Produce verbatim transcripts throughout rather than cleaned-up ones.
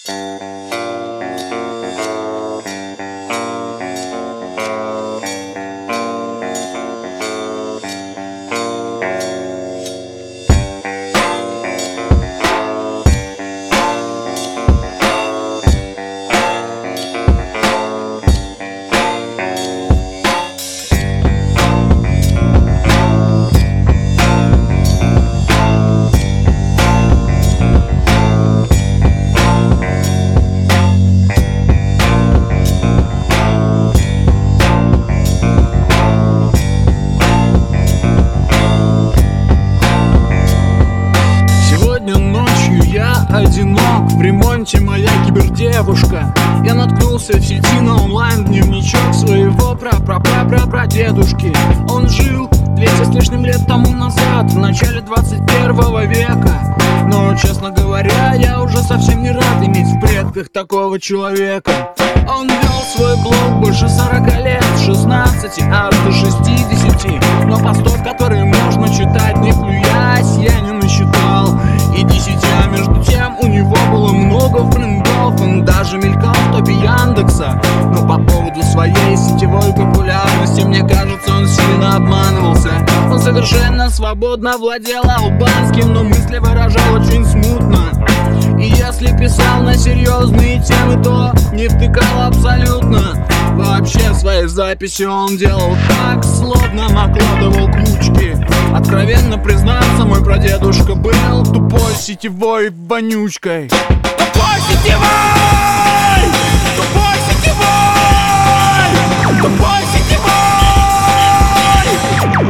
Одинок, в ремонте моя кибердевушка. Я наткнулся в сети на онлайн-дневничок своего пра-пра-пра-пра-прадедушки. Он жил двести с лишним лет тому назад, в начале двадцать первого века. Но, честно говоря, я уже совсем не рад иметь в предках такого человека. Он вел свой блог больше сорока лет, с шестнадцати аж до шестидесяти. Но постов, которые можно читать не плюясь, я не насчитал и десяти. А между тем у него было много френдов, он даже мелькал в топе Яндекса. Но по поводу своей сетевой популярности, мне кажется, он сильно обманывался. Он совершенно свободно владел албанским, но мысли выражал очень смутно. И если писал на серьезные темы, то не втыкал абсолютно. Вообще свои записи он делал так, словно накладывал ключки. Откровенно признаться, мой прадедушка был тупой сетевой вонючкой. Тупой сетевой! Тупой сетевой! Тупой сетевой!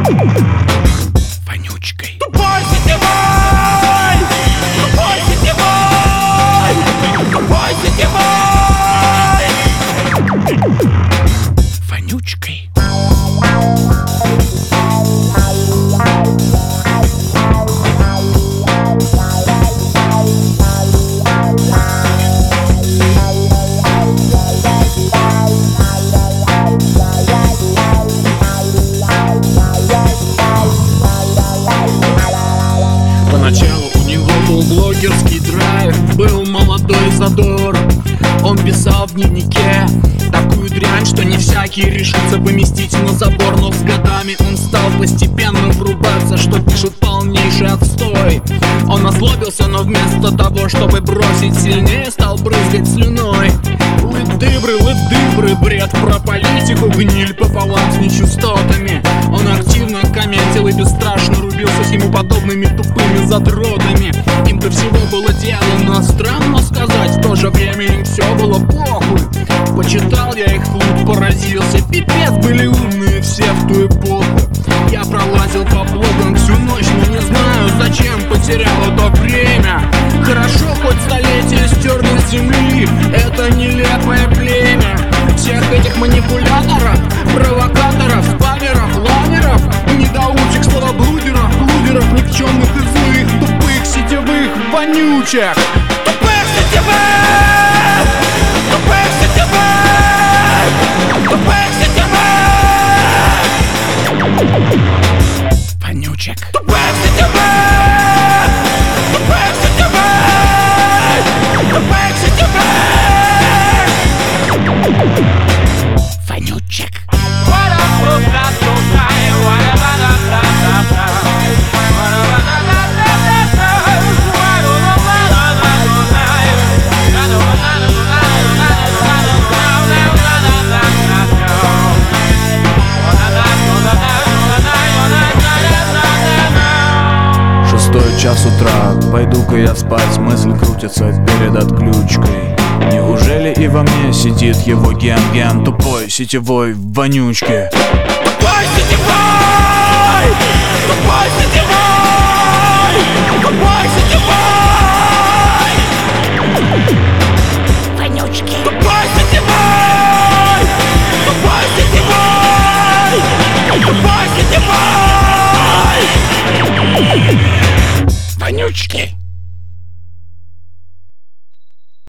Вонючкой. Тупой сетевой! Тупой сетевой! Тупой сетевой! Вонючкой. Поначалу у него был блогерский драйв, был молодой задор. Он писал в дневнике такую дрянь, что не всякий решится поместить на забор. Но с годами он стал постепенно врубаться, что пишет полнейший отстой. Он озлобился, но вместо того, чтобы бросить, сильнее стал брызгать слюной. Лыдыбры, лыдыбры, бред про политику, гниль пополам с нечистотами. Он активно комментил и бесстрашно рубился с ему подобными тупыми задротами. Им-то всего было дело, но странно сказать, в то же время им все было похуй. Почитал я их флут, поразился, пипец, были умные все в ту эпоху. Я пролазил по блогам всю ночь, но не знаю, зачем потерял это время. Хорошо, хоть столетие стерли с земли это нелепое племя. Всех этих манипуляторов, провокаторов, спамеров, лаверов, недоучек, словоблудеров, блудеров, никчемных и злых, тупых сетевых вонючек. Тупых сетевых! Тупых сетевых! Тупых сетевых! Вонючек. Тупых сетевых! Тупых сетевых! Тупых сетевых! Вонючек. Шестой час утра, пойду-ка я спать, мысль крутится перед отключкой. Неужели и во мне сидит его ген-ген, тупой сетевой вонючки? Тупой сетевой! Тупой сетевой! Тупой сетевой! Вонючки. Тупой сетевой! Тупой сетевой! Тупой сетевой! Вонючки.